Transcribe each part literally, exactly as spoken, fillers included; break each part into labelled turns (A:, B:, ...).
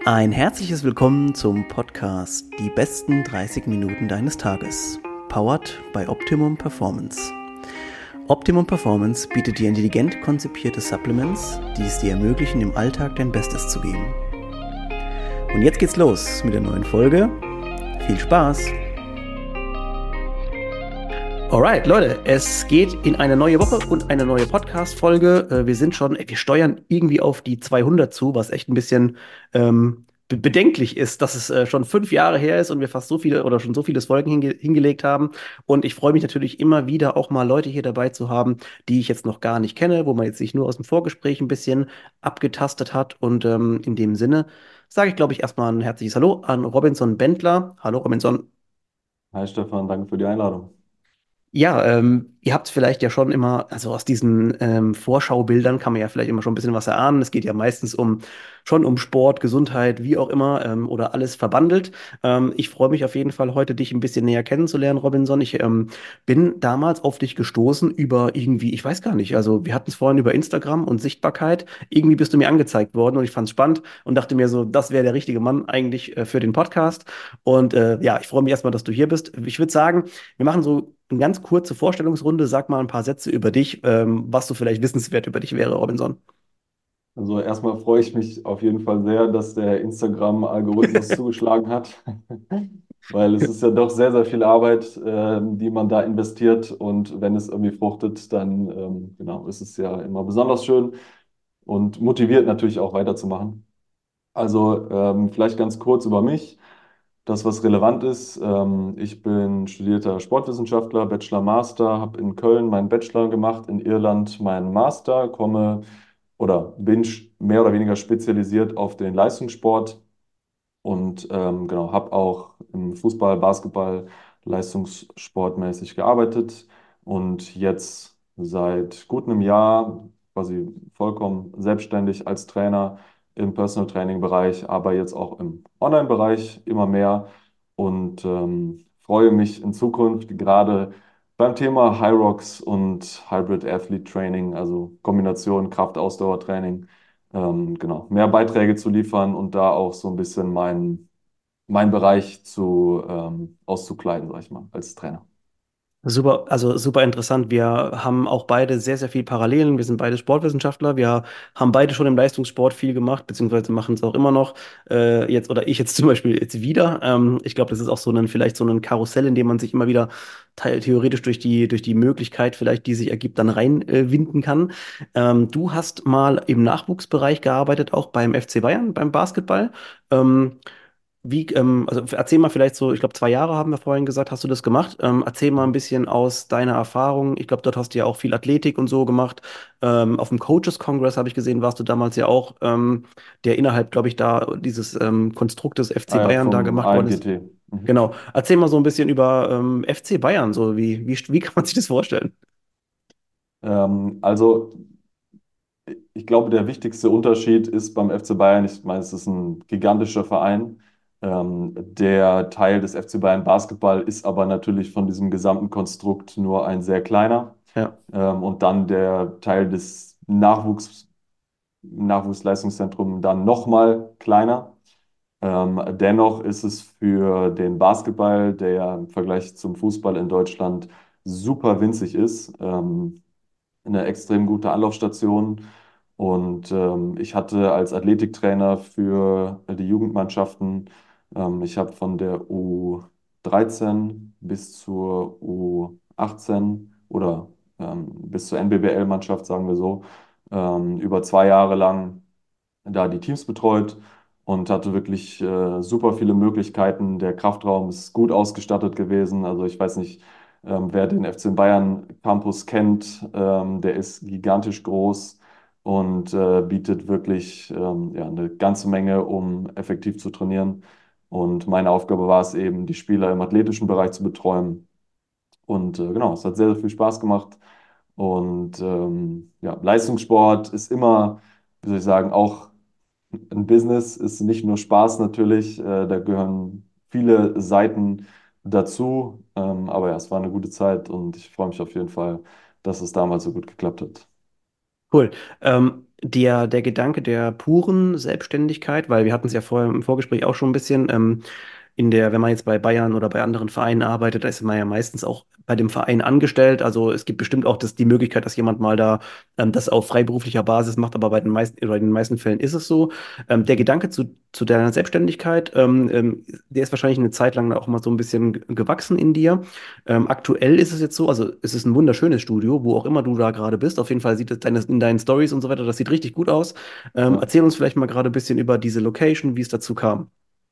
A: Ein herzliches Willkommen zum Podcast Die besten dreißig Minuten deines Tages, powered by Optimum Performance. Optimum Performance bietet dir intelligent konzipierte Supplements, die es dir ermöglichen, im Alltag dein Bestes zu geben. Und jetzt geht's los mit der neuen Folge. Viel Spaß! Alright, Leute, es geht in eine neue Woche und eine neue Podcast-Folge. Wir sind schon, wir steuern irgendwie auf die zweihundert zu, was echt ein bisschen ähm, be bedenklich ist, dass es äh, schon fünf Jahre her ist und wir fast so viele oder schon so viele Folgen hinge hingelegt haben. Und ich freue mich natürlich immer wieder, auch mal Leute hier dabei zu haben, die ich jetzt noch gar nicht kenne, wo man jetzt sich nur aus dem Vorgespräch ein bisschen abgetastet hat. Und ähm, in dem Sinne sage ich, glaube ich, erstmal ein herzliches Hallo an Robinson Bendler. Hallo, Robinson.
B: Hi Stefan, danke für die Einladung.
A: Ja, ähm, ihr habt vielleicht ja schon immer, also aus diesen ähm, Vorschaubildern kann man ja vielleicht immer schon ein bisschen was erahnen. Es geht ja meistens um schon um Sport, Gesundheit, wie auch immer, ähm, oder alles verbandelt. Ähm, ich freue mich auf jeden Fall heute, dich ein bisschen näher kennenzulernen, Robinson. Ich ähm, bin damals auf dich gestoßen über irgendwie, ich weiß gar nicht, also wir hatten es vorhin über Instagram und Sichtbarkeit. Irgendwie bist du mir angezeigt worden und ich fand es spannend und dachte mir so, das wäre der richtige Mann eigentlich äh, für den Podcast. Und äh, ja, ich freue mich erstmal, dass du hier bist. Ich würde sagen, wir machen so eine ganz kurze Vorstellungsrunde. Sag mal ein paar Sätze über dich, ähm, was so vielleicht wissenswert über dich wäre, Robinson.
B: Also erstmal freue ich mich auf jeden Fall sehr, dass der Instagram-Algorithmus zugeschlagen hat, weil es ist ja doch sehr, sehr viel Arbeit, ähm, die man da investiert, und wenn es irgendwie fruchtet, dann ähm, genau, ist es ja immer besonders schön und motiviert natürlich auch weiterzumachen. Also ähm, vielleicht ganz kurz über mich. Das, was relevant ist, ähm, ich bin studierter Sportwissenschaftler, Bachelor, Master, habe in Köln meinen Bachelor gemacht, in Irland meinen Master, komme oder bin sch- mehr oder weniger spezialisiert auf den Leistungssport und ähm, genau, habe auch im Fußball, Basketball leistungssportmäßig gearbeitet und jetzt seit gut einem Jahr quasi vollkommen selbstständig als Trainer im Personal Training Bereich, aber jetzt auch im Online-Bereich immer mehr, und ähm, freue mich in Zukunft gerade beim Thema High Rocks und Hybrid Athlete Training, also Kombination Kraft-Ausdauer-Training, ähm, genau, mehr Beiträge zu liefern und da auch so ein bisschen meinen meinen Bereich zu ähm, auszukleiden, sag ich mal, als Trainer.
A: Super, also super interessant. Wir haben auch beide sehr, sehr viel Parallelen. Wir sind beide Sportwissenschaftler. Wir haben beide schon im Leistungssport viel gemacht, beziehungsweise machen es auch immer noch. Äh, jetzt oder ich jetzt zum Beispiel jetzt wieder. Ähm, ich glaube, das ist auch so ein vielleicht so ein Karussell, in dem man sich immer wieder teil theoretisch durch die durch die Möglichkeit vielleicht, die sich ergibt, dann reinwinden äh, winden kann. Ähm, du hast mal im Nachwuchsbereich gearbeitet, auch beim F C Bayern, beim Basketball. Ähm, Wie, ähm, also erzähl mal vielleicht so, ich glaube, zwei Jahre haben wir vorhin gesagt, hast du das gemacht. Ähm, erzähl mal ein bisschen aus deiner Erfahrung. Ich glaube, dort hast du ja auch viel Athletik und so gemacht. Ähm, auf dem Coaches Congress habe ich gesehen, warst du damals ja auch, ähm, der innerhalb, glaube ich, da dieses ähm, Konstrukt des F C
B: Ah ja,
A: Bayern da
B: vom
A: gemacht worden ist.
B: A N G T. Mhm.
A: Genau. Erzähl mal so ein bisschen über ähm, F C Bayern, so wie, wie, wie kann man sich das vorstellen?
B: Ähm, also ich glaube, der wichtigste Unterschied ist beim F C Bayern, ich meine, es ist ein gigantischer Verein. Ähm, der Teil des F C Bayern Basketball ist aber natürlich von diesem gesamten Konstrukt nur ein sehr kleiner.
A: Ja.
B: Ähm, und dann der Teil des Nachwuchs, Nachwuchsleistungszentrums dann nochmal kleiner. Ähm, dennoch ist es für den Basketball, der ja im Vergleich zum Fußball in Deutschland super winzig ist, ähm, eine extrem gute Anlaufstation. Und ähm, ich hatte als Athletiktrainer für die Jugendmannschaften, ähm, ich habe von der U dreizehn bis zur U achtzehn oder ähm, bis zur N B B L-Mannschaft, sagen wir so, ähm, über zwei Jahre lang da die Teams betreut und hatte wirklich äh, super viele Möglichkeiten. Der Kraftraum ist gut ausgestattet gewesen. Also ich weiß nicht, ähm, wer den F C Bayern Campus kennt. Ähm, der ist gigantisch groß und äh, bietet wirklich ähm, ja, eine ganze Menge, um effektiv zu trainieren. Und meine Aufgabe war es eben, die Spieler im athletischen Bereich zu betreuen. Und äh, genau, es hat sehr, sehr viel Spaß gemacht. Und ähm, ja, Leistungssport ist immer, wie soll ich sagen, auch ein Business, ist nicht nur Spaß natürlich, äh, da gehören viele Seiten dazu. Ähm, aber ja, es war eine gute Zeit und ich freue mich auf jeden Fall, dass es damals so gut geklappt hat.
A: Cool. Ähm, der, der Gedanke der puren Selbstständigkeit, weil wir hatten es ja vorher im Vorgespräch auch schon ein bisschen, ähm, in der, wenn man jetzt bei Bayern oder bei anderen Vereinen arbeitet, da ist man ja meistens auch bei dem Verein angestellt. Also es gibt bestimmt auch das, die Möglichkeit, dass jemand mal da ähm, das auf freiberuflicher Basis macht, aber bei den meisten, oder in den meisten Fällen ist es so. Ähm, der Gedanke zu, zu deiner Selbstständigkeit, ähm, ähm, der ist wahrscheinlich eine Zeit lang auch mal so ein bisschen ge- gewachsen in dir. Ähm, aktuell ist es jetzt so, also es ist ein wunderschönes Studio, wo auch immer du da gerade bist. Auf jeden Fall sieht es deine, in deinen Stories und so weiter, das sieht richtig gut aus. Ähm,
B: Ja.
A: erzähl uns vielleicht mal gerade ein bisschen über diese Location, wie es dazu kam.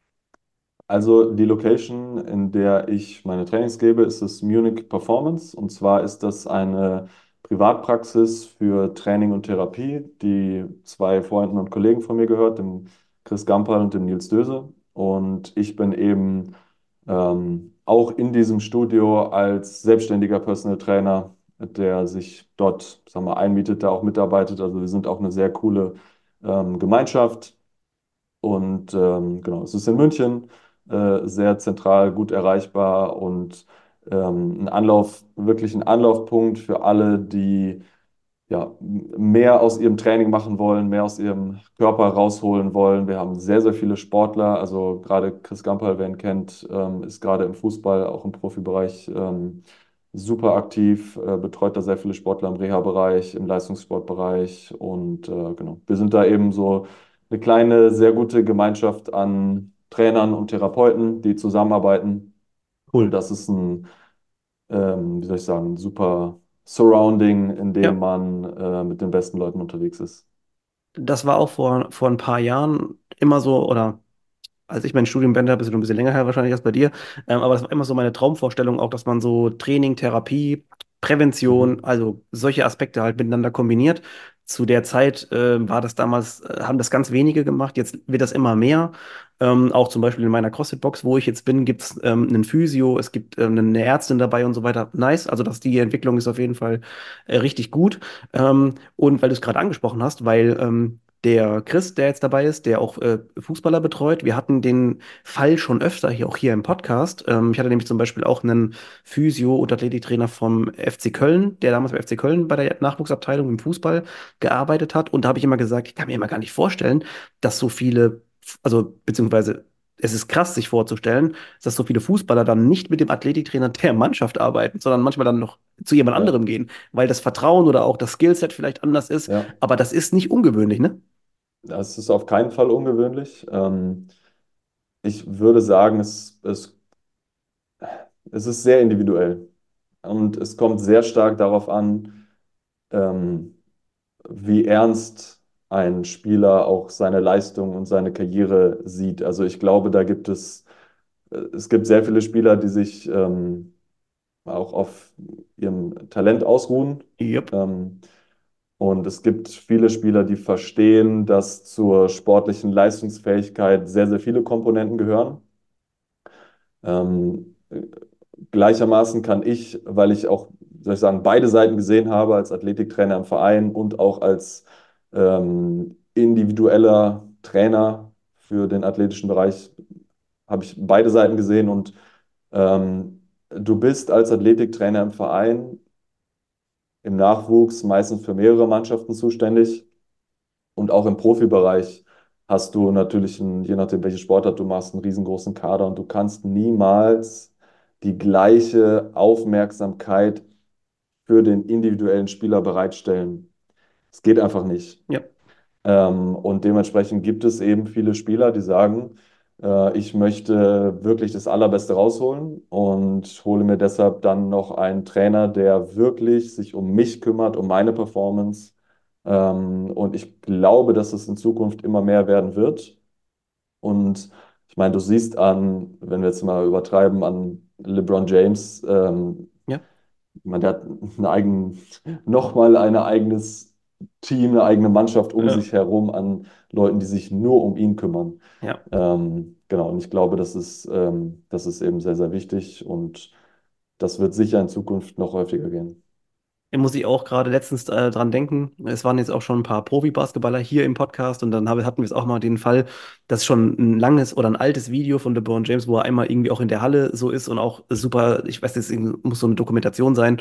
B: Also die Location, in der ich meine Trainings gebe, ist das Munich Performance. Und zwar ist das eine Privatpraxis für Training und Therapie, die zwei Freunden und Kollegen von mir gehört, dem Chris Gamperl und dem Nils Döse. Und ich bin eben ähm, auch in diesem Studio als selbstständiger Personal Trainer, der sich dort, sagen wir, einmietet, da auch mitarbeitet. Also wir sind auch eine sehr coole ähm, Gemeinschaft. Und ähm, genau, es ist in München, äh, sehr zentral, gut erreichbar und ähm, ein Anlauf, wirklich ein Anlaufpunkt für alle, die ja, mehr aus ihrem Training machen wollen, mehr aus ihrem Körper rausholen wollen. Wir haben sehr, sehr viele Sportler, also gerade Chris Gamperl, wer ihn kennt, ähm, ist gerade im Fußball, auch im Profibereich ähm, super aktiv, äh, betreut da sehr viele Sportler im Reha-Bereich, im Leistungssportbereich und äh, genau, wir sind da eben so eine kleine, sehr gute Gemeinschaft an Trainern und Therapeuten, die zusammenarbeiten und
A: Cool.
B: das ist ein ähm, wie soll ich sagen, super Surrounding, in dem
A: Ja.
B: man äh, mit den besten Leuten unterwegs ist.
A: Das war auch vor, vor ein paar Jahren immer so, oder als ich mein Studium beendet habe, ist es schon ein bisschen länger her wahrscheinlich als bei dir, ähm, aber das war immer so meine Traumvorstellung, auch dass man so Training, Therapie, Prävention,
B: Mhm.
A: also solche Aspekte halt miteinander kombiniert. Zu der Zeit äh, war das damals, äh, haben das ganz wenige gemacht, jetzt wird das immer mehr. Ähm, auch zum Beispiel in meiner CrossFit-Box, wo ich jetzt bin, gibt es ähm, einen Physio, es gibt ähm, eine Ärztin dabei und so weiter. Nice, also dass die Entwicklung ist auf jeden Fall äh, richtig gut. Ähm, und weil du es gerade angesprochen hast, weil ähm, der Chris, der jetzt dabei ist, der auch äh, Fußballer betreut. Wir hatten den Fall schon öfter hier auch hier im Podcast. Ähm, ich hatte nämlich zum Beispiel auch einen Physio- und Athletiktrainer vom F C Köln, der damals beim F C Köln bei der Nachwuchsabteilung im Fußball gearbeitet hat. Und da habe ich immer gesagt, ich kann mir immer gar nicht vorstellen, dass so viele, also beziehungsweise es ist krass, sich vorzustellen, dass so viele Fußballer dann nicht mit dem Athletiktrainer der Mannschaft arbeiten, sondern manchmal dann noch zu jemand
B: Ja,
A: anderem gehen, weil das Vertrauen oder auch das Skillset vielleicht anders ist.
B: ja,
A: Aber das ist nicht ungewöhnlich, ne?
B: das ist auf keinen Fall ungewöhnlich. Ähm, ich würde sagen, es, es, es ist sehr individuell und es kommt sehr stark darauf an, ähm, wie ernst ein Spieler auch seine Leistung und seine Karriere sieht. Also ich glaube, da gibt es, äh, es gibt sehr viele Spieler, die sich ähm, auch auf ihrem Talent ausruhen.
A: Jupp.
B: Ähm, und es gibt viele Spieler, die verstehen, dass zur sportlichen Leistungsfähigkeit sehr, sehr viele Komponenten gehören. Ähm, Gleichermaßen kann ich, weil ich auch, soll ich sagen, beide Seiten gesehen habe, als Athletiktrainer im Verein und auch als ähm, individueller Trainer für den athletischen Bereich, habe ich beide Seiten gesehen und ähm, du bist als Athletiktrainer im Verein im Nachwuchs meistens für mehrere Mannschaften zuständig und auch im Profibereich hast du natürlich, einen, je nachdem, welche Sportart du machst, einen riesengroßen Kader und du kannst niemals die gleiche Aufmerksamkeit für den individuellen Spieler bereitstellen. Es geht einfach nicht.
A: Ja.
B: Ähm, und dementsprechend gibt es eben viele Spieler, die sagen, äh, ich möchte wirklich das Allerbeste rausholen und hole mir deshalb dann noch einen Trainer, der wirklich sich um mich kümmert, um meine Performance. Ähm, und ich glaube, dass es in Zukunft immer mehr werden wird. Und ich meine, du siehst an, wenn wir jetzt mal übertreiben, an LeBron James, ähm,
A: Ja.
B: ich meine, der hat ein eigen, nochmal ein eigenes Team, eine eigene Mannschaft um
A: Ja.
B: sich herum an Leuten, die sich nur um ihn kümmern.
A: Ja.
B: Ähm, genau, und ich glaube, das ist, ähm, das ist eben sehr, sehr wichtig und das wird sicher in Zukunft noch häufiger gehen.
A: Da muss ich auch gerade letztens äh, dran denken. Es waren jetzt auch schon ein paar Profi-Basketballer hier im Podcast und dann habe, hatten wir es auch mal den Fall, dass schon ein langes oder ein altes Video von LeBron James, wo er einmal irgendwie auch in der Halle so ist und auch super, ich weiß, das muss so eine Dokumentation sein,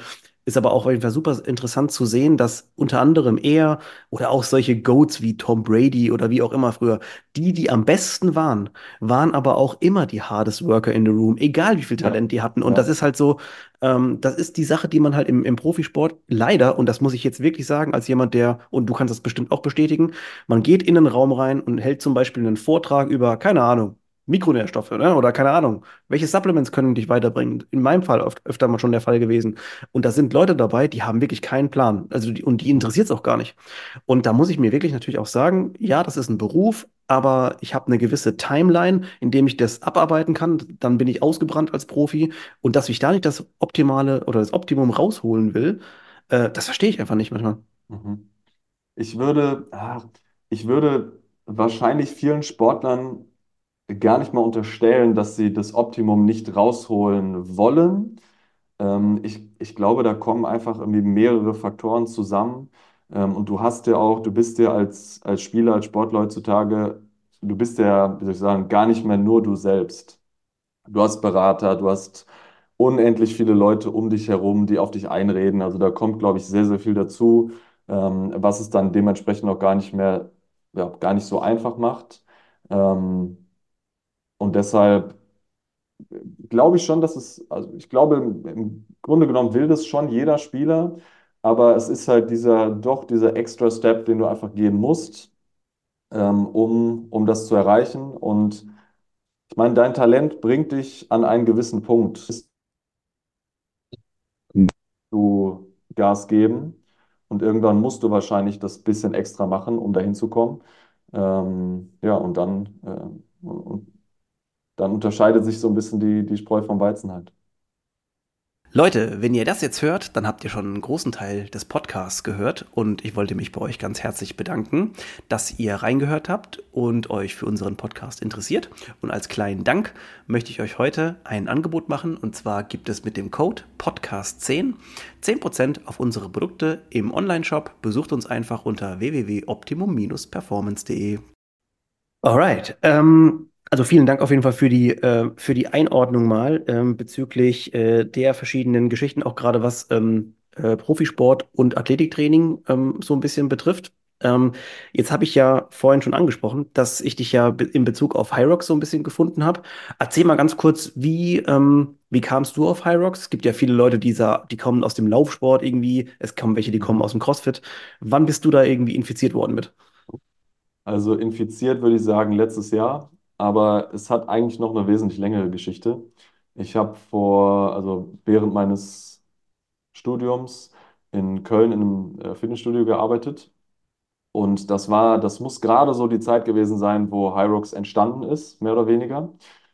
A: Ist aber auch auf jeden Fall super interessant zu sehen, dass unter anderem er oder auch solche Goats wie Tom Brady oder wie auch immer früher, die, die am besten waren, waren aber auch immer die hardest worker in the room, egal wie viel
B: Ja,
A: Talent die hatten. Und das
B: ja.
A: ist halt so, ähm, das ist die Sache, die man halt im, im Profisport leider, und das muss ich jetzt wirklich sagen, als jemand, der, und du kannst das bestimmt auch bestätigen, man geht in einen Raum rein und hält zum Beispiel einen Vortrag über, keine Ahnung, Mikronährstoffe, ne? Oder keine Ahnung, welche Supplements können dich weiterbringen? In meinem Fall oft, öfter mal schon der Fall gewesen. Und da sind Leute dabei, die haben wirklich keinen Plan. Also die, und die
B: Mhm.
A: interessiert es auch gar nicht. Und da muss ich mir wirklich natürlich auch sagen, ja, das ist ein Beruf, aber ich habe eine gewisse Timeline, in dem ich das abarbeiten kann. Dann bin ich ausgebrannt als Profi. Und dass ich da nicht das Optimale oder das Optimum rausholen will, äh, das verstehe ich einfach nicht manchmal.
B: Mhm. Ich würde, ah, ich würde wahrscheinlich vielen Sportlern gar nicht mal unterstellen, dass sie das Optimum nicht rausholen wollen. Ähm, ich, ich glaube, da kommen einfach irgendwie mehrere Faktoren zusammen. Ähm, und du hast ja auch, du bist ja als, als Spieler, als Sportler heutzutage, du bist ja, wie soll ich sagen, gar nicht mehr nur du selbst. Du hast Berater, du hast unendlich viele Leute um dich herum, die auf dich einreden. Also da kommt, glaube ich, sehr, sehr viel dazu, ähm, was es dann dementsprechend auch gar nicht mehr, ja, gar nicht so einfach macht. Ähm, und deshalb glaube ich schon, dass es, also ich glaube, im, im Grunde genommen will das schon jeder Spieler, aber es ist halt dieser, doch dieser extra Step, den du einfach gehen musst, ähm, um, um das zu erreichen. Und ich meine, dein Talent bringt dich an einen gewissen Punkt. Du Gas geben und irgendwann musst du wahrscheinlich das bisschen extra machen, um dahin zu kommen. Ähm, ja, und dann, äh, und dann unterscheidet sich so ein bisschen die, die Spreu vom Weizen halt.
A: Leute, wenn ihr das jetzt hört, dann habt ihr schon einen großen Teil des Podcasts gehört und ich wollte mich bei euch ganz herzlich bedanken, dass ihr reingehört habt und euch für unseren Podcast interessiert. Und als kleinen Dank möchte ich euch heute ein Angebot machen und zwar gibt es mit dem Code Podcast zehn zehn Prozent auf unsere Produkte im Onlineshop. Besucht uns einfach unter w w w punkt optimum performance punkt de. Alright. Ähm, also vielen Dank auf jeden Fall für die, äh, für die Einordnung mal ähm, bezüglich äh, der verschiedenen Geschichten, auch gerade was ähm, äh, Profisport und Athletiktraining ähm, so ein bisschen betrifft. Ähm, jetzt habe ich ja vorhin schon angesprochen, dass ich dich ja be in Bezug auf Hyrox so ein bisschen gefunden habe. Erzähl mal ganz kurz, wie, ähm, wie kamst du auf Hyrox? Es gibt ja viele Leute, die, sa- die kommen aus dem Laufsport irgendwie, es kommen welche, die kommen aus
B: Mhm.
A: dem CrossFit. Wann bist du da irgendwie infiziert worden mit?
B: Also infiziert würde ich sagen letztes Jahr, aber es hat eigentlich noch eine wesentlich längere Geschichte. Ich habe vor, also während meines Studiums in Köln in einem äh, Fitnessstudio gearbeitet. Und das war, das muss gerade so die Zeit gewesen sein, wo Hyrox entstanden ist, mehr oder weniger.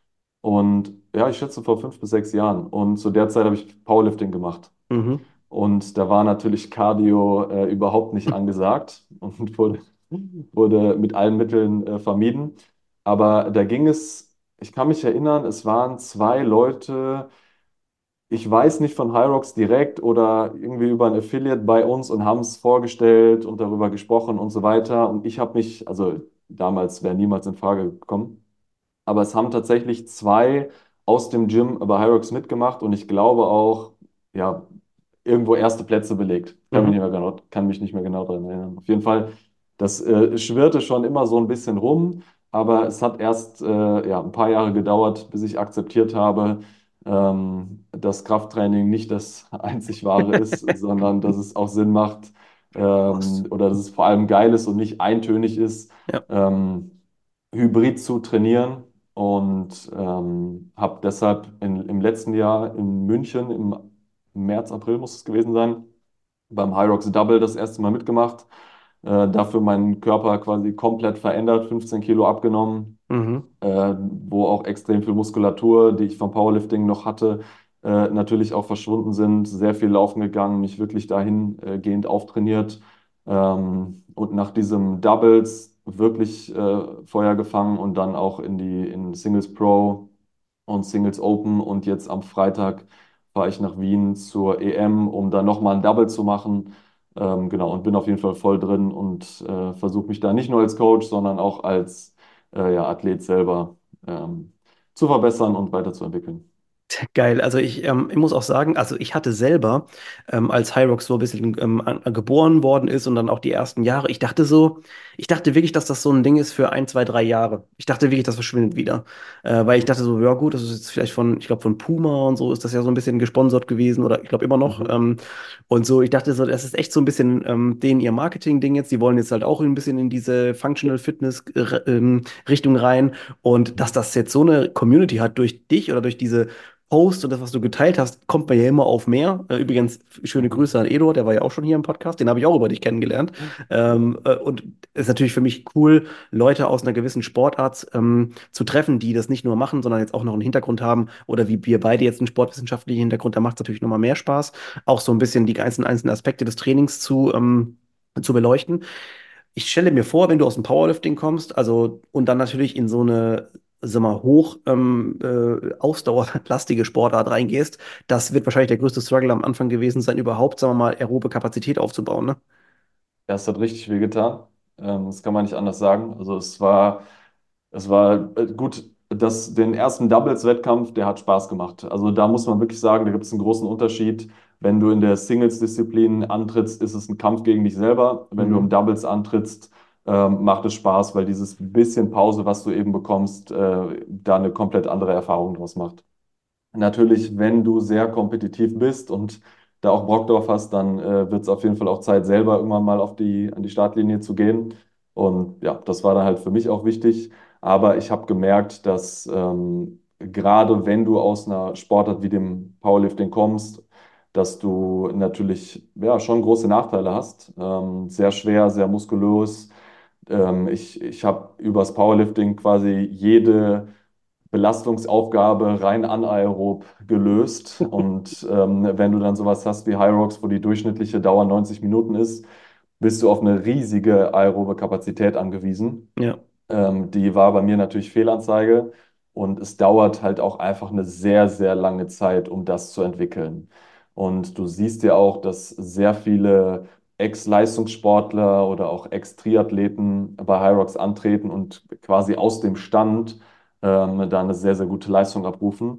B: Und ja, ich schätze vor fünf bis sechs Jahren. Und zu der Zeit habe ich Powerlifting gemacht.
A: Mhm.
B: Und da war natürlich Cardio äh, überhaupt nicht angesagt und wurde, wurde mit allen Mitteln äh, vermieden. Aber da ging es, ich kann mich erinnern, es waren zwei Leute, ich weiß nicht von Hyrox direkt oder irgendwie über ein Affiliate bei uns und haben es vorgestellt und darüber gesprochen und so weiter. Und ich habe mich, also damals wäre niemals in Frage gekommen, aber es haben tatsächlich zwei aus dem Gym bei Hyrox mitgemacht und ich glaube auch, ja, irgendwo erste Plätze belegt. Kann mich nicht
A: Mhm.
B: mehr genau, kann mich nicht mehr genau daran erinnern. Auf jeden Fall, das äh, schwirrte schon immer so ein bisschen rum, aber es hat erst äh, ja, ein paar Jahre gedauert, bis ich akzeptiert habe, ähm, dass Krafttraining nicht das einzig Wahre ist, sondern dass es auch Sinn macht
A: Prost.
B: ähm, oder dass es vor allem geil ist und nicht eintönig ist,
A: Ja.
B: ähm, hybrid zu trainieren. Und ähm, habe deshalb in, im letzten Jahr in München, im März, April muss es gewesen sein, beim Hyrox Double das erste Mal mitgemacht. Äh, dafür meinen Körper quasi komplett verändert, fünfzehn Kilo abgenommen,
A: Mhm.
B: äh, wo auch extrem viel Muskulatur, die ich vom Powerlifting noch hatte, äh, natürlich auch verschwunden sind. Sehr viel laufen gegangen, mich wirklich dahingehend auftrainiert. Ähm, und nach diesem Doubles wirklich äh, Feuer gefangen und dann auch in die in Singles Pro und Singles Open. Und jetzt am Freitag fahre ich nach Wien zur E M, um da nochmal ein Double zu machen. Ähm, genau, und bin auf jeden Fall voll drin und äh, versuche mich da nicht nur als Coach, sondern auch als äh, ja, Athlet selber ähm, zu verbessern und weiterzuentwickeln.
A: Geil. Also ich, ähm, ich muss auch sagen, also ich hatte selber, ähm, als Hyrox so ein bisschen ähm, an, an geboren worden ist und dann auch die ersten Jahre, ich dachte so, ich dachte wirklich, dass das so ein Ding ist für ein, zwei, drei Jahre. Ich dachte wirklich, das verschwindet wieder. Äh, weil ich dachte so, ja gut, das ist jetzt vielleicht von, ich glaube von Puma und so ist das ja so ein bisschen gesponsert gewesen oder ich glaube immer noch.
B: Mhm.
A: Ähm, und so, ich dachte so, das ist echt so ein bisschen ähm, denen ihr Marketing-Ding jetzt. Die wollen jetzt halt auch ein bisschen in diese Functional Fitness äh, ähm, Richtung rein. Und dass das jetzt so eine Community hat durch dich oder durch diese Post und das, was du geteilt hast, kommt man ja immer auf mehr. Äh, übrigens, schöne
B: Mhm.
A: Grüße an Eduard, der war ja auch schon hier im Podcast, den habe ich auch über dich kennengelernt. Ähm, äh, und es ist natürlich für mich cool, Leute aus einer gewissen Sportart ähm, zu treffen, die das nicht nur machen, sondern jetzt auch noch einen Hintergrund haben. Oder wie wir beide jetzt einen sportwissenschaftlichen Hintergrund, da macht es natürlich nochmal mehr Spaß, auch so ein bisschen die einzelnen, einzelnen Aspekte des Trainings zu, ähm, zu beleuchten. Ich stelle mir vor, wenn du aus dem Powerlifting kommst, also und dann natürlich in so eine, sag mal, hoch ähm, äh, ausdauerlastige Sportart reingehst, das wird wahrscheinlich der größte Struggle am Anfang gewesen sein, überhaupt, sagen wir mal, aerobe Kapazität aufzubauen, ne?
B: Ja, es hat richtig weh getan. Ähm, das kann man nicht anders sagen. Also es war, es war äh, gut, das, den ersten Doubles-Wettkampf, der hat Spaß gemacht. Also da muss man wirklich sagen, da gibt es einen großen Unterschied. Wenn du in der Singles-Disziplin antrittst, ist es ein Kampf gegen dich selber. Wenn du im
A: Mhm.
B: Doubles antrittst, ähm, macht es Spaß, weil dieses bisschen Pause, was du eben bekommst, äh, da eine komplett andere Erfahrung draus macht. Natürlich, wenn du sehr kompetitiv bist und da auch Bock drauf hast, dann äh, wird es auf jeden Fall auch Zeit, selber irgendwann mal auf die, an die Startlinie zu gehen. Und ja, das war dann halt für mich auch wichtig. Aber ich habe gemerkt, dass ähm, gerade wenn du aus einer Sportart wie dem Powerlifting kommst, dass du natürlich ja schon große Nachteile hast. Ähm, sehr schwer, sehr muskulös. Ähm, ich ich habe übers Powerlifting quasi jede Belastungsaufgabe rein anaerob gelöst. Und ähm, wenn du dann sowas hast wie Hyrox, wo die durchschnittliche Dauer neunzig Minuten ist, bist du auf eine riesige aerobe Kapazität angewiesen.
A: Ja.
B: Ähm, die war bei mir natürlich Fehlanzeige und es dauert halt auch einfach eine sehr, sehr lange Zeit, um das zu entwickeln. Und du siehst ja auch, dass sehr viele Ex-Leistungssportler oder auch Ex-Triathleten bei Hyrox antreten und quasi aus dem Stand ähm, da eine sehr, sehr gute Leistung abrufen.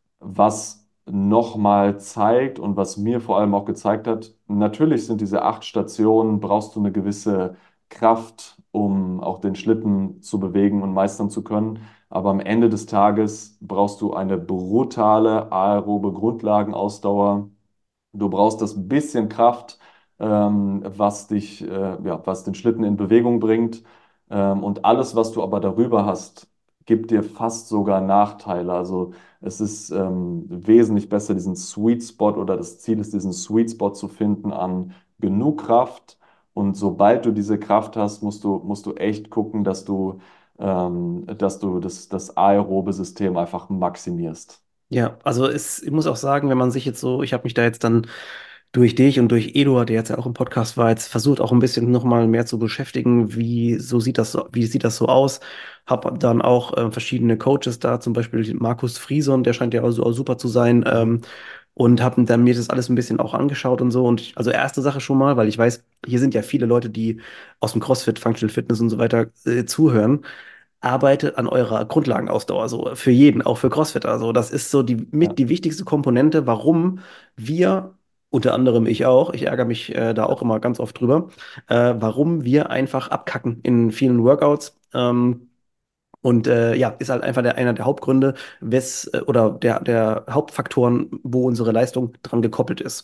B: Was nochmal zeigt und was mir vor allem auch gezeigt hat, natürlich sind diese acht Stationen, brauchst du eine gewisse Kraft, um auch den Schlitten zu bewegen und meistern zu können. Aber am Ende des Tages brauchst du eine brutale aerobe Grundlagenausdauer. Du brauchst das bisschen Kraft, ähm, was dich, äh, ja, was den Schlitten in Bewegung bringt. Ähm, und alles, was du aber darüber hast, gibt dir fast sogar Nachteile. Also es ist ähm, wesentlich besser, diesen Sweet Spot oder das Ziel ist, diesen Sweet Spot zu finden an genug Kraft. Und sobald du diese Kraft hast, musst du, musst du echt gucken, dass du, ähm, dass du das, das aerobe System einfach maximierst.
A: Ja, also es, ich muss auch sagen, wenn man sich jetzt so, ich habe mich da jetzt dann durch dich und durch Eduard, der jetzt ja auch im Podcast war, jetzt versucht auch ein bisschen nochmal mehr zu beschäftigen, wie so sieht das so, wie sieht das so aus? Hab dann auch äh, verschiedene Coaches da, zum Beispiel Markus Frieson, der scheint ja auch, so, auch super zu sein, ähm,
B: Mhm.
A: und habe dann mir das alles ein bisschen auch angeschaut und so. Und ich, also erste Sache schon mal, weil ich weiß, hier sind ja viele Leute, die aus dem CrossFit, Functional Fitness und so weiter äh, zuhören. Arbeitet an eurer Grundlagenausdauer, so für jeden, auch für Crossfitter. Also das ist so die mit
B: Ja.
A: die wichtigste Komponente, warum wir, unter anderem ich auch, ich ärgere mich äh, da auch immer ganz oft drüber, äh, warum wir einfach abkacken in vielen Workouts. Ähm, und äh, ja, ist halt einfach der, einer der Hauptgründe, wes, äh, oder der, der Hauptfaktoren, wo unsere Leistung dran gekoppelt ist.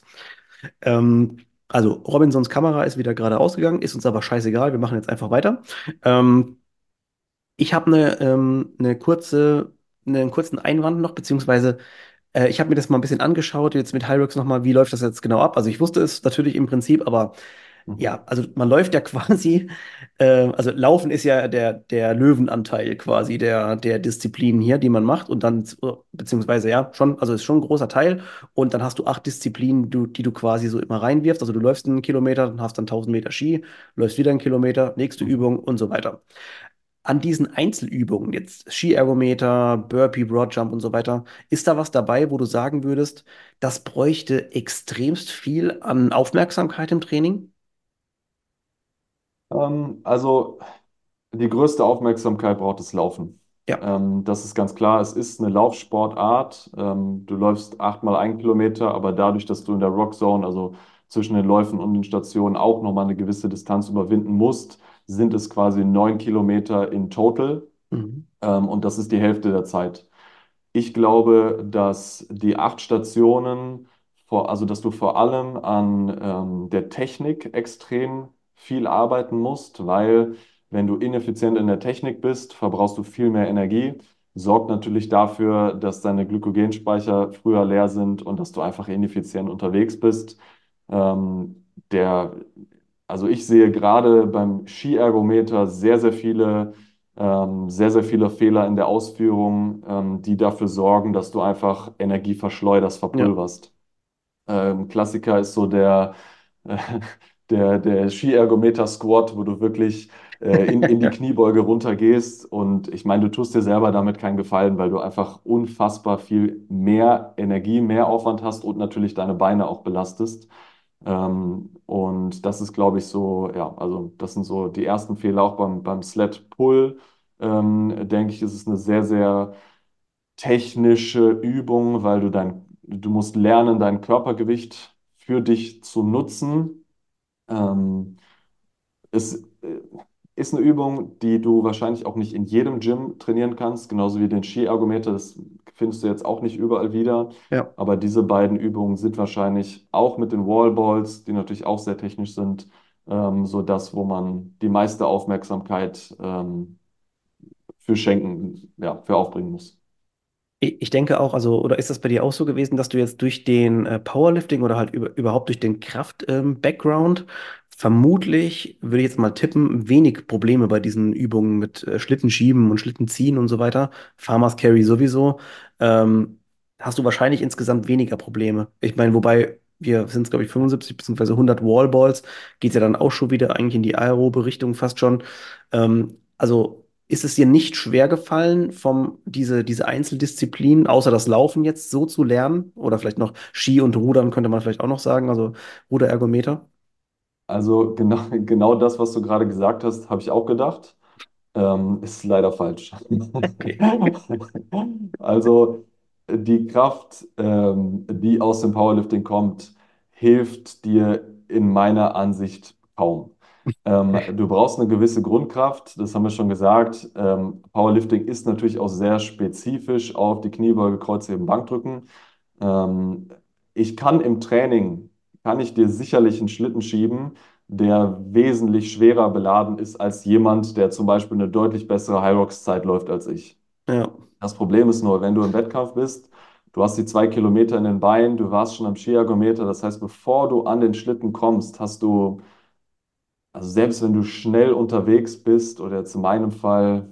A: Ähm, also Robinsons Kamera ist wieder gerade ausgegangen, ist uns aber scheißegal, wir machen jetzt einfach weiter. Ähm, Ich habe eine, ähm, eine kurze, einen kurzen Einwand noch, beziehungsweise äh, ich habe mir das mal ein bisschen angeschaut, jetzt mit Hyrox nochmal, wie läuft das jetzt genau ab? Also ich wusste es natürlich im Prinzip, aber
B: Mhm.
A: ja, also man läuft ja quasi, äh, also Laufen ist ja der, der Löwenanteil quasi der, der Disziplinen hier, die man macht und dann, beziehungsweise ja, schon, also ist schon ein großer Teil und dann hast du acht Disziplinen, du, die du quasi so immer reinwirfst, also du läufst einen Kilometer, dann hast dann tausend Meter Ski, läufst wieder einen Kilometer, nächste
B: Mhm.
A: Übung und so weiter. An diesen Einzelübungen, jetzt Skiergometer, Burpee, Broadjump und so weiter, ist da was dabei, wo du sagen würdest, das bräuchte extremst viel an Aufmerksamkeit im Training?
B: Ähm, also die größte Aufmerksamkeit braucht das Laufen.
A: Ja.
B: Ähm, das ist ganz klar. Es ist eine Laufsportart. Ähm, du läufst achtmal ein Kilometer, aber dadurch, dass du in der Rock Zone, also zwischen den Läufen und den Stationen, auch nochmal eine gewisse Distanz überwinden musst, sind es quasi neun Kilometer in total.
A: Mhm.
B: Ähm, und das ist die Hälfte der Zeit. Ich glaube, dass die acht Stationen, vor, also dass du vor allem an ähm, der Technik extrem viel arbeiten musst, weil wenn du ineffizient in der Technik bist, verbrauchst du viel mehr Energie, sorgt natürlich dafür, dass deine Glykogenspeicher früher leer sind und dass du einfach ineffizient unterwegs bist. Ähm, der, also ich sehe gerade beim Skiergometer sehr, sehr viele ähm, sehr, sehr viele Fehler in der Ausführung, ähm, die dafür sorgen, dass du einfach Energie verschleuderst,
A: Ja.
B: verpulverst. Ähm, Klassiker ist so der, äh, der, der Ski-Ergometer-Squat, wo du wirklich äh, in, in die
A: Ja.
B: Kniebeuge runtergehst. Und ich meine, du tust dir selber damit keinen Gefallen, weil du einfach unfassbar viel mehr Energie, mehr Aufwand hast und natürlich deine Beine auch belastest. Ähm, und das ist, glaube ich, so, ja, also das sind so die ersten Fehler auch beim, beim Sled Pull. Ähm, denke ich, ist es eine sehr, sehr technische Übung, weil du dein, du musst lernen, dein Körpergewicht für dich zu nutzen. Ähm, es äh, ist eine Übung, die du wahrscheinlich auch nicht in jedem Gym trainieren kannst, genauso wie den Ski-Ergometer. Das findest du jetzt auch nicht überall wieder.
A: Ja.
B: Aber diese beiden Übungen sind wahrscheinlich auch mit den Wallballs, die natürlich auch sehr technisch sind, ähm, so das, wo man die meiste Aufmerksamkeit ähm, für schenken, ja, für aufbringen muss.
A: Ich ich denke auch, also, oder ist das bei dir auch so gewesen, dass du jetzt durch den äh, Powerlifting oder halt über, überhaupt durch den Kraft-Background vermutlich, würde ich jetzt mal tippen, wenig Probleme bei diesen Übungen mit äh, Schlittenschieben und Schlittenziehen und so weiter, Farmers Carry sowieso, ähm, hast du wahrscheinlich insgesamt weniger Probleme. Ich meine, wobei wir sind, glaube ich, fünfundsiebzig bzw. hundert Wallballs, geht ja dann auch schon wieder eigentlich in die aerobe Richtung fast schon. Ähm, also ist es dir nicht schwer gefallen, vom, diese, diese Einzeldisziplin, außer das Laufen jetzt so zu lernen? Oder vielleicht noch Ski und Rudern könnte man vielleicht auch noch sagen, also Ruderergometer?
B: Also genau, genau das, was du gerade gesagt hast, habe ich auch gedacht. Ähm, ist leider falsch.
A: Okay.
B: Also die Kraft, ähm, die aus dem Powerlifting kommt, hilft dir in meiner Ansicht kaum. Ähm, du brauchst eine gewisse Grundkraft, das haben wir schon gesagt. Ähm, Powerlifting ist natürlich auch sehr spezifisch auf die Kniebeuge, Kreuzheben, Bankdrücken. Ähm, Ich kann im Training, kann ich dir sicherlich einen Schlitten schieben, der wesentlich schwerer beladen ist als jemand, der zum Beispiel eine deutlich bessere Hyrox-Zeit läuft als ich.
A: Ja,
B: Das Problem ist nur, wenn du im Wettkampf bist, du hast die zwei Kilometer in den Beinen, du warst schon am Skiergometer, das heißt, bevor du an den Schlitten kommst, hast du, also selbst wenn du schnell unterwegs bist, oder jetzt in meinem Fall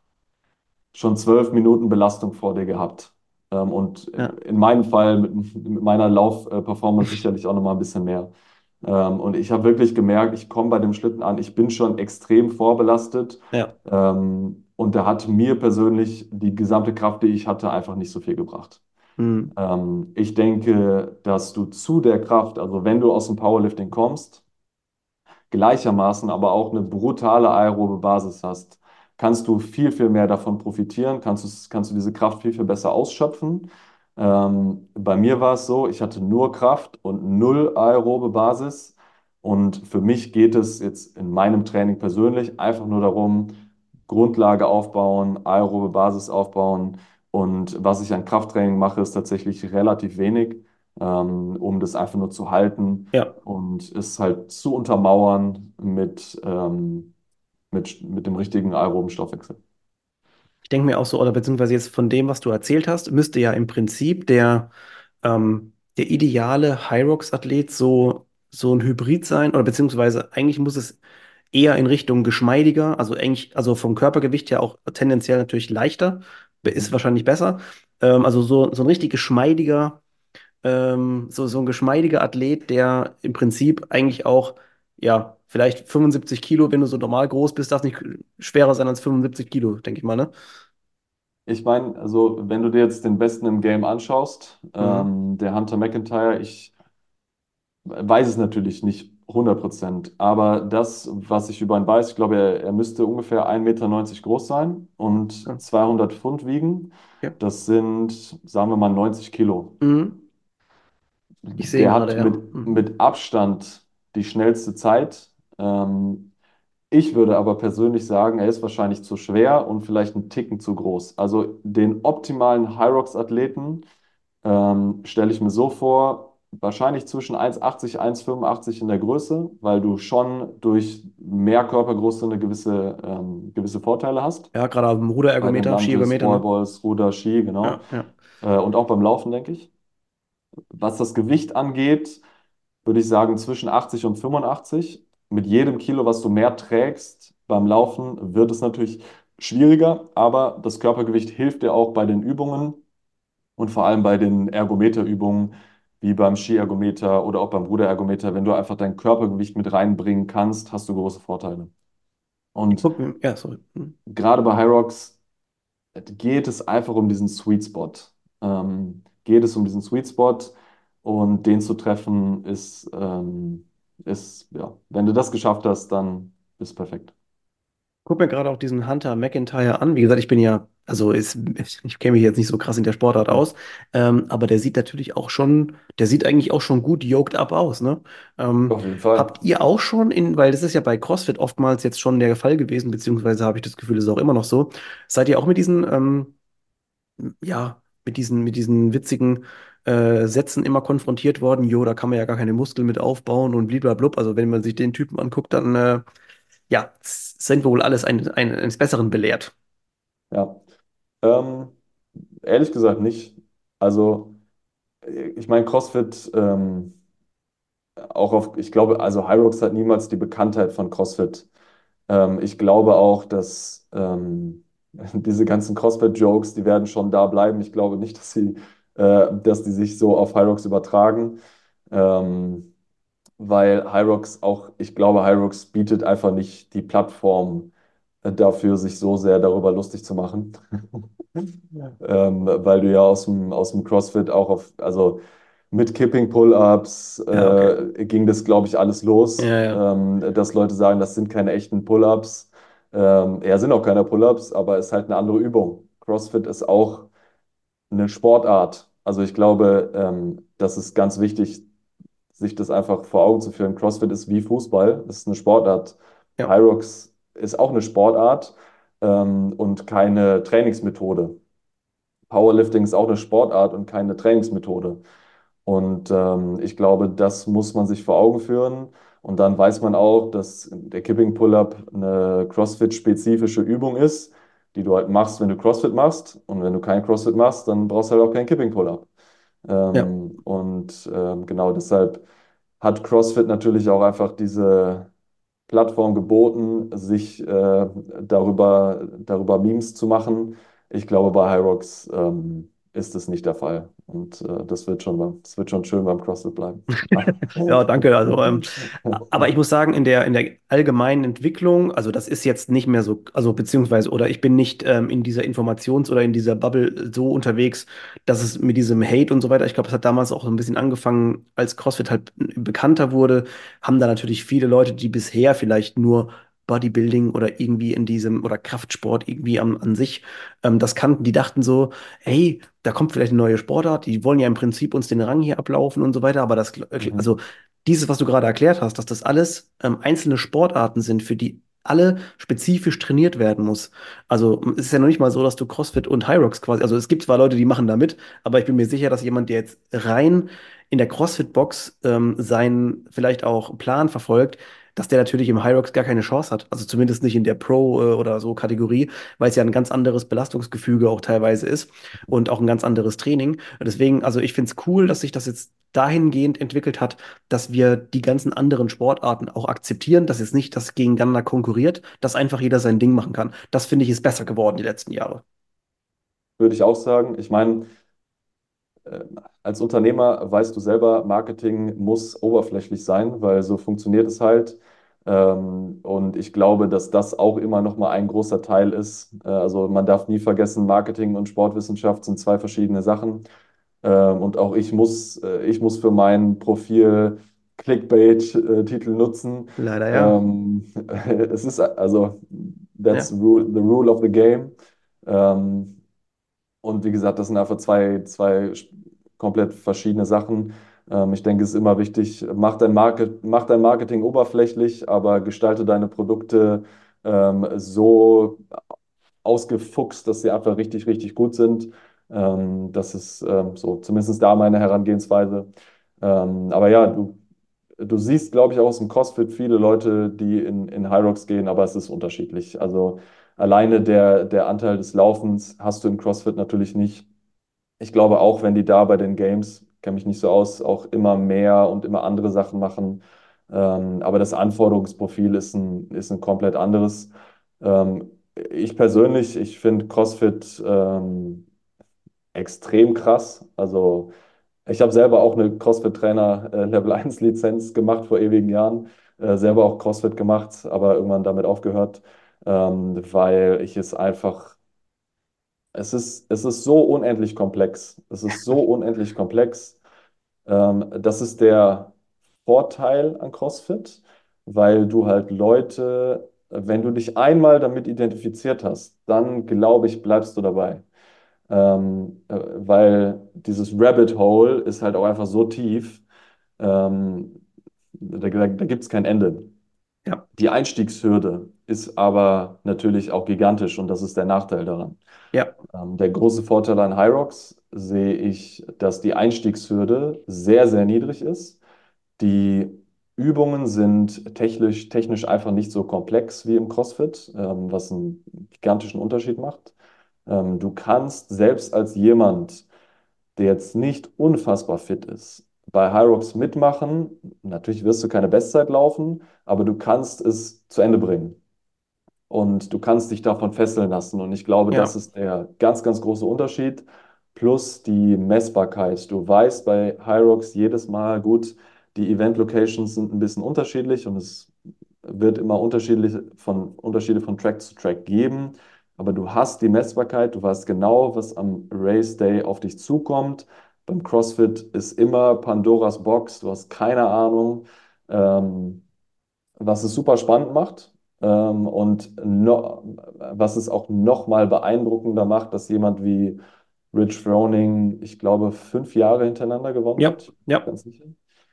B: schon zwölf Minuten Belastung vor dir gehabt. Ähm, und
A: ja,
B: in meinem Fall mit, mit meiner Laufperformance sicherlich auch noch mal ein bisschen mehr. Ähm, und ich habe wirklich gemerkt, ich komme bei dem Schlitten an, ich bin schon extrem vorbelastet.
A: ja.
B: Ähm, und der hat mir persönlich die gesamte Kraft, die ich hatte, einfach nicht so viel gebracht.
A: Hm,
B: Ähm, ich denke, dass du zu der Kraft, also wenn du aus dem Powerlifting kommst, gleichermaßen aber auch eine brutale aerobe Basis hast, kannst du viel, viel mehr davon profitieren, kannst du, kannst du diese Kraft viel, viel besser ausschöpfen. Ähm, bei mir war es so, ich hatte nur Kraft und null aerobe Basis. Und für mich geht es jetzt in meinem Training persönlich einfach nur darum, Grundlage aufbauen, aerobe Basis aufbauen. Und was ich an Krafttraining mache, ist tatsächlich relativ wenig, ähm, um das einfach nur zu halten
A: ja.
B: und es halt zu untermauern mit, ähm, mit, mit dem richtigen aeroben Stoffwechsel.
A: Ich denke mir auch so, oder beziehungsweise jetzt von dem, was du erzählt hast, müsste ja im Prinzip der, ähm, der ideale Hyrox-Athlet so, so ein Hybrid sein, oder beziehungsweise eigentlich muss es eher in Richtung geschmeidiger, also eigentlich, also vom Körpergewicht her auch tendenziell natürlich leichter, ist
B: Mhm.
A: wahrscheinlich besser. Ähm, also so, so ein richtig geschmeidiger, ähm, so, so ein geschmeidiger Athlet, der im Prinzip eigentlich auch, ja, vielleicht fünfundsiebzig Kilo, wenn du so normal groß bist, darf nicht schwerer sein als fünfundsiebzig Kilo, denke ich mal, ne?
B: Ich meine, also wenn du dir jetzt den Besten im Game anschaust,
A: Mhm.
B: ähm, der Hunter McIntyre, ich weiß es natürlich nicht hundert Prozent. Aber das, was ich über ihn weiß, ich glaube, er, er müsste ungefähr ein Meter neunzig groß sein und
A: Ja,
B: zweihundert Pfund wiegen.
A: ja.
B: Das sind, sagen wir mal, neunzig Kilo.
A: Mhm. Ich sehe ihn
B: Der
A: gerade,
B: hat
A: ja.
B: mit,
A: Mhm.
B: mit Abstand die schnellste Zeit. Ähm, Ich würde aber persönlich sagen, er ist wahrscheinlich zu schwer und vielleicht einen Ticken zu groß. Also den optimalen Hyrox-Athleten ähm, stelle ich mir so vor, wahrscheinlich zwischen eins Komma achtzig, eins Komma fünfundachtzig in der Größe, weil du schon durch mehr Körpergröße eine gewisse, ähm, gewisse Vorteile hast.
A: Ja, gerade am
B: Bei den
A: Ruderergometer,
B: Lunges,
A: Skiergometer, ne?
B: Wallballs, Ruder, Ski, genau.
A: Ja, ja.
B: Äh, und auch beim Laufen, denke ich. Was das Gewicht angeht, würde ich sagen zwischen achtzig und fünfundachtzig. Mit jedem Kilo, was du mehr trägst beim Laufen, wird es natürlich schwieriger, aber das Körpergewicht hilft dir auch bei den Übungen und vor allem bei den Ergometerübungen, wie beim Skiergometer oder auch beim Ruderergometer. Wenn du einfach dein Körpergewicht mit reinbringen kannst, hast du große Vorteile.
A: Ich
B: Und
A: guck, mir- ja, sorry. Mhm.
B: gerade bei Hyrox geht es einfach um diesen Sweet Spot. Ähm, geht es um diesen Sweet Spot und den zu treffen ist, ähm, ist, ja, wenn du das geschafft hast, dann bist du perfekt.
A: Guck mir gerade auch diesen Hunter McIntyre an. Wie gesagt, ich bin ja, also ist, ich kenne mich jetzt nicht so krass in der Sportart
B: Hm.
A: aus, ähm, aber der sieht natürlich auch schon, der sieht eigentlich auch schon gut yoked up aus, ne? Ähm,
B: Auf jeden Fall.
A: habt ihr auch schon in, weil das ist ja bei CrossFit oftmals jetzt schon der Fall gewesen, beziehungsweise habe ich das Gefühl, das ist auch immer noch so. Seid ihr auch mit diesen, ähm, ja, mit diesen, mit diesen witzigen äh, Sätzen immer konfrontiert worden? Jo, da kann man ja gar keine Muskeln mit aufbauen und bliblablub. Also wenn man sich den Typen anguckt, dann äh, ja, sind wir wohl alles ein, ein, eines Besseren belehrt.
B: Ja. Ähm, Ehrlich gesagt nicht. Also, ich meine, CrossFit, ähm, auch auf, ich glaube, also Hyrox hat niemals die Bekanntheit von CrossFit. Ähm, ich glaube auch, dass ähm, diese ganzen CrossFit-Jokes, die werden schon da bleiben. Ich glaube nicht, dass sie, äh, dass die sich so auf Hyrox übertragen. Ähm, Weil Hyrox auch, ich glaube, Hyrox bietet einfach nicht die Plattform äh, dafür, sich so sehr darüber lustig zu machen. Ähm, weil du ja aus dem, aus dem CrossFit auch auf, also mit Kipping Pull-ups
A: Ja, okay.
B: äh, ging das, glaube ich, alles los,
A: Ja, ja,
B: ähm, dass Leute sagen, das sind keine echten Pull-ups. Ähm, ja, sind auch keine Pull-ups, aber ist halt eine andere Übung. CrossFit ist auch eine Sportart. Also ich glaube, ähm, das ist ganz wichtig, sich das einfach vor Augen zu führen. CrossFit ist wie Fußball, das ist eine Sportart.
A: ja,
B: Hyrox ist auch eine Sportart ähm, und keine Trainingsmethode. Powerlifting ist auch eine Sportart und keine Trainingsmethode. Und ähm, ich glaube, das muss man sich vor Augen führen. Und dann weiß man auch, dass der Kipping Pull-up eine CrossFit-spezifische Übung ist, die du halt machst, wenn du CrossFit machst. Und wenn du kein CrossFit machst, dann brauchst du halt auch kein Kipping Pull-up.
A: ja.
B: Ähm, und ähm, genau deshalb hat CrossFit natürlich auch einfach diese Plattform geboten, sich äh, darüber, darüber Memes zu machen. Ich glaube, bei Hyrox ähm, ist es nicht der Fall. Und äh, das wird schon, beim- das wird schon schön beim CrossFit bleiben.
A: Ja, danke. Also, ähm, aber ich muss sagen, in der, in der allgemeinen Entwicklung, also das ist jetzt nicht mehr so, also beziehungsweise, oder ich bin nicht ähm, in dieser Informations- oder in dieser Bubble so unterwegs, dass es mit diesem Hate und so weiter, ich glaube, es hat damals auch so ein bisschen angefangen, als CrossFit halt bekannter wurde, haben da natürlich viele Leute, die bisher vielleicht nur Bodybuilding oder irgendwie in diesem, oder Kraftsport irgendwie an, an sich ähm, das kannten, die dachten so, hey, da kommt vielleicht eine neue Sportart, die wollen ja im Prinzip uns den Rang hier ablaufen und so weiter, aber das,
B: Mhm.
A: also dieses, was du gerade erklärt hast, dass das alles ähm, einzelne Sportarten sind, für die alle spezifisch trainiert werden muss. Also es ist ja noch nicht mal so, dass du CrossFit und Hyrox quasi, also es gibt zwar Leute, die machen da mit, aber ich bin mir sicher, dass jemand, der jetzt rein in der CrossFit-Box ähm, seinen vielleicht auch Plan verfolgt, dass der natürlich im Hyrox gar keine Chance hat. Also zumindest nicht in der Pro äh, oder so Kategorie, weil es ja ein ganz anderes Belastungsgefüge auch teilweise ist und auch ein ganz anderes Training. Und deswegen, also ich finde es cool, dass sich das jetzt dahingehend entwickelt hat, dass wir die ganzen anderen Sportarten auch akzeptieren, dass jetzt nicht das gegeneinander konkurriert, dass einfach jeder sein Ding machen kann. Das finde ich ist besser geworden die letzten Jahre.
B: Würde ich auch sagen. Ich meine, äh, als Unternehmer weißt du selber, Marketing muss oberflächlich sein, weil so funktioniert es halt. Ähm, und ich glaube, dass das auch immer noch mal ein großer Teil ist. Äh, also man darf nie vergessen, Marketing und Sportwissenschaft sind zwei verschiedene Sachen. Ähm, und auch ich muss, äh, ich muss für mein Profil Clickbait-Titel nutzen.
A: Leider ja.
B: Ähm, es ist also, that's
A: Ja,
B: the rule, the rule of the game. Ähm, und wie gesagt, das sind einfach zwei, zwei komplett verschiedene Sachen. Ähm, ich denke, es ist immer wichtig, mach dein Market, mach dein Marketing oberflächlich, aber gestalte deine Produkte ähm, so ausgefuchst, dass sie einfach richtig, richtig gut sind. Ähm, das ist ähm, so zumindest da meine Herangehensweise. Ähm, aber ja, du, du siehst, glaube ich, auch aus dem CrossFit viele Leute, die in, in Hyrox gehen, aber es ist unterschiedlich. Also alleine der, der Anteil des Laufens hast du im CrossFit natürlich nicht. Ich glaube auch, wenn die da bei den Games, kenne mich nicht so aus, auch immer mehr und immer andere Sachen machen. Ähm, aber das Anforderungsprofil ist ein, ist ein komplett anderes. Ähm, ich persönlich, ich finde CrossFit ähm, extrem krass. Also ich habe selber auch eine CrossFit-Trainer äh, Level eins Lizenz gemacht vor ewigen Jahren. Äh, selber auch CrossFit gemacht, aber irgendwann damit aufgehört, ähm, weil ich es einfach es ist, es ist so unendlich komplex. Es ist so unendlich komplex. Ähm, das ist der Vorteil an CrossFit, weil du halt Leute, wenn du dich einmal damit identifiziert hast, dann glaube ich, bleibst du dabei. Ähm, äh, weil dieses Rabbit Hole ist halt auch einfach so tief, ähm, da, da, da gibt es kein Ende.
A: ja,
B: Die Einstiegshürde ist aber natürlich auch gigantisch und das ist der Nachteil daran.
A: ja,
B: Ähm, der große Vorteil an Hyrox sehe ich, dass die Einstiegshürde sehr, sehr niedrig ist. Die Übungen sind technisch, technisch einfach nicht so komplex wie im CrossFit, ähm, was einen gigantischen Unterschied macht. Ähm, du kannst selbst als jemand, der jetzt nicht unfassbar fit ist, bei Hyrox mitmachen. Natürlich wirst du keine Bestzeit laufen, aber du kannst es zu Ende bringen. Und du kannst dich davon fesseln lassen. Und ich glaube, das
A: ja,
B: ist der ganz, ganz große Unterschied. Plus die Messbarkeit. Du weißt bei Hyrox jedes Mal, gut, die Event-Locations sind ein bisschen unterschiedlich und es wird immer unterschiedliche von, Unterschiede von Track zu Track geben. Aber du hast die Messbarkeit, du weißt genau, was am Race Day auf dich zukommt. Beim CrossFit ist immer Pandoras Box, du hast keine Ahnung. Ähm, Was es super spannend macht ähm, und no, was es auch noch mal beeindruckender macht, dass jemand wie Rich Froning, ich glaube, fünf Jahre hintereinander gewonnen
A: ja,
B: hat.
A: ja.
B: Ganz sicher.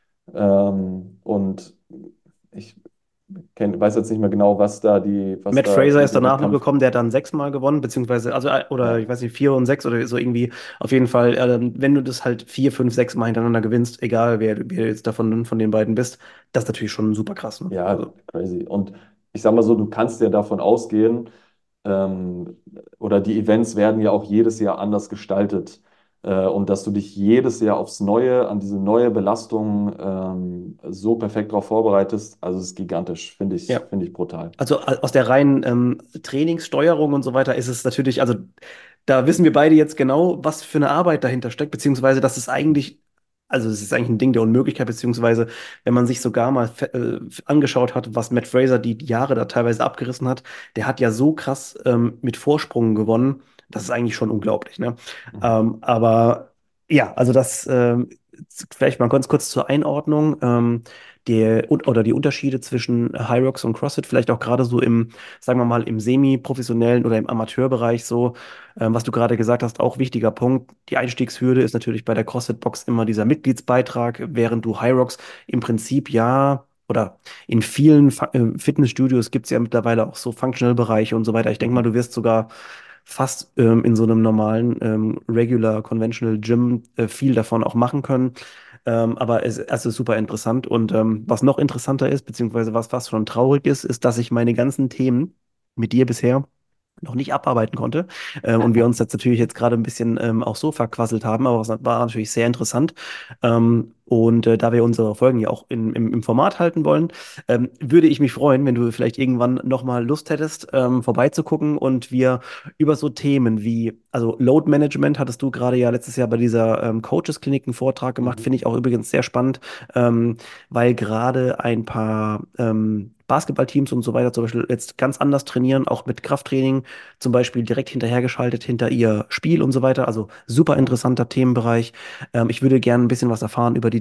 B: Ähm, und ich kenn, weiß jetzt nicht mehr genau, was da die, was
A: Matt
B: da,
A: Fraser
B: wie
A: ist
B: der
A: danach noch
B: Wettkampf.
A: gekommen, der hat dann sechsmal gewonnen, beziehungsweise, also, äh, oder
B: Ja,
A: ich weiß nicht, vier und sechs oder so irgendwie. Auf jeden Fall, ähm, wenn du das halt vier, fünf, sechs Mal hintereinander gewinnst, egal wer, wer jetzt davon von den beiden bist, das ist natürlich schon super krass, ne?
B: ja,
A: Also,
B: crazy. Und ich sag mal so, du kannst ja davon ausgehen, ähm, oder die Events werden ja auch jedes Jahr anders gestaltet. Äh, und dass du dich jedes Jahr aufs Neue, an diese neue Belastung ähm, so perfekt darauf vorbereitest, also es ist gigantisch, finde ich,
A: ja.
B: finde ich brutal.
A: Also a- aus der reinen ähm, Trainingssteuerung und so weiter ist es natürlich, also da wissen wir beide jetzt genau, was für eine Arbeit dahinter steckt, beziehungsweise dass es eigentlich, also es ist eigentlich ein Ding der Unmöglichkeit, beziehungsweise wenn man sich sogar mal fe- äh, angeschaut hat, was Matt Fraser die Jahre da teilweise abgerissen hat, der hat ja so krass ähm, mit Vorsprung gewonnen, das ist eigentlich schon unglaublich, ne?
B: Mhm.
A: Ähm, aber ja, also das ähm, vielleicht mal ganz kurz zur Einordnung. Ähm, der, und- oder die Unterschiede zwischen Hyrox und CrossFit, vielleicht auch gerade so im, sagen wir mal, im semi-professionellen oder im Amateurbereich so, ähm, was du gerade gesagt hast, auch wichtiger Punkt. Die Einstiegshürde ist natürlich bei der CrossFit-Box immer dieser Mitgliedsbeitrag, während du Hyrox im Prinzip ja, oder in vielen Fa äh, Fitnessstudios gibt es ja mittlerweile auch so Functional-Bereiche und so weiter. Ich denke mal,
B: Mhm.
A: du wirst sogar fast ähm, in so einem normalen ähm, Regular Conventional Gym äh, viel davon auch machen können. Ähm, aber es, es ist super interessant. Und ähm, was noch interessanter ist, beziehungsweise was fast schon traurig ist, ist, dass ich meine ganzen Themen mit dir bisher noch nicht abarbeiten konnte. Ähm, und wir uns jetzt natürlich jetzt gerade ein bisschen ähm, auch so verquasselt haben, aber es war natürlich sehr interessant. Ähm, und äh, da wir unsere Folgen ja auch in, im, im Format halten wollen, ähm, würde ich mich freuen, wenn du vielleicht irgendwann nochmal Lust hättest, ähm, vorbeizugucken und wir über so Themen wie, also Load Management hattest du gerade ja letztes Jahr bei dieser ähm, Coaches-Klinik einen Vortrag gemacht,
B: Mhm.
A: finde ich auch übrigens sehr spannend, ähm, weil gerade ein paar ähm, Basketballteams und so weiter zum Beispiel jetzt ganz anders trainieren, auch mit Krafttraining, zum Beispiel direkt hinterhergeschaltet hinter ihr Spiel und so weiter. Also super
B: Ja.
A: interessanter Themenbereich. Ähm, ich würde gerne ein bisschen was erfahren über die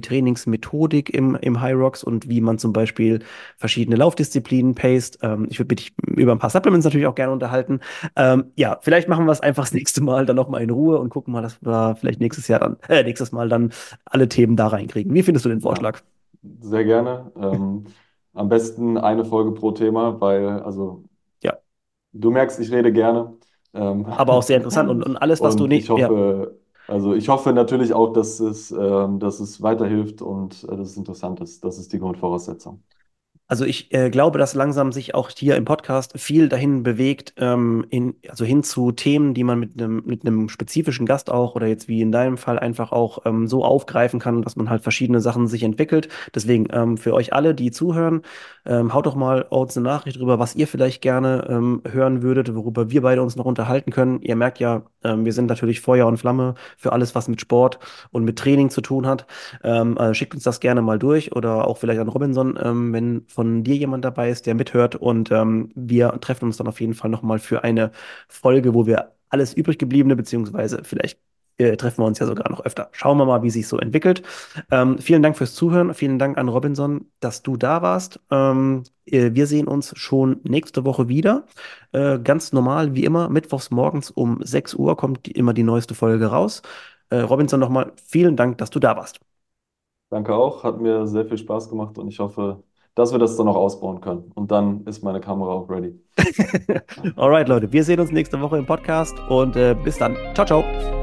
A: Trainingsmethodik im, im High Rocks und wie man zum Beispiel verschiedene Laufdisziplinen paced. Ähm, ich würde mich über ein paar Supplements natürlich auch gerne unterhalten. Ähm, ja, vielleicht machen wir es einfach das nächste Mal dann nochmal in Ruhe und gucken mal, dass wir vielleicht nächstes Jahr dann, äh, nächstes Mal dann alle Themen da reinkriegen. Wie findest du den
B: Ja,
A: Vorschlag?
B: sehr gerne. Ähm, am besten eine Folge pro Thema, weil, also,
A: Ja,
B: du merkst, ich rede gerne. Ähm,
A: aber auch sehr interessant und, und alles, was du
B: und ich
A: nicht, ja.
B: hoffe, also ich hoffe natürlich auch, dass es, ähm, dass es weiterhilft und äh, dass es interessant ist. Das ist die Grundvoraussetzung.
A: Also ich äh, glaube, dass langsam sich auch hier im Podcast viel dahin bewegt, ähm, in, also hin zu Themen, die man mit einem mit einem spezifischen Gast auch oder jetzt wie in deinem Fall einfach auch ähm, so aufgreifen kann, dass man halt verschiedene Sachen sich entwickelt. Deswegen ähm, für euch alle, die zuhören, ähm, haut doch mal uns eine Nachricht drüber, was ihr vielleicht gerne ähm, hören würdet, worüber wir beide uns noch unterhalten können. Ihr merkt ja, ähm, wir sind natürlich Feuer und Flamme für alles, was mit Sport und mit Training zu tun hat. Ähm, äh, schickt uns das gerne mal durch oder auch vielleicht an Robinson, ähm, wenn von dir jemand dabei ist, der mithört. Und ähm, wir treffen uns dann auf jeden Fall nochmal für eine Folge, wo wir alles übrig gebliebene, beziehungsweise vielleicht äh, treffen wir uns ja sogar noch öfter. Schauen wir mal, wie sich so entwickelt. Ähm, vielen Dank fürs Zuhören. Vielen Dank an Robinson, dass du da warst. Ähm, äh, wir sehen uns schon nächste Woche wieder. Äh, ganz normal, wie immer, mittwochs morgens um sechs Uhr kommt die, immer die neueste Folge raus. Äh, Robinson, nochmal vielen Dank, dass du da warst.
B: Danke auch, hat mir sehr viel Spaß gemacht und ich hoffe, dass wir das dann noch ausbauen können. Und dann ist meine Kamera auch ready.
A: Alright, Leute, wir sehen uns nächste Woche im Podcast und äh, bis dann. Ciao, ciao.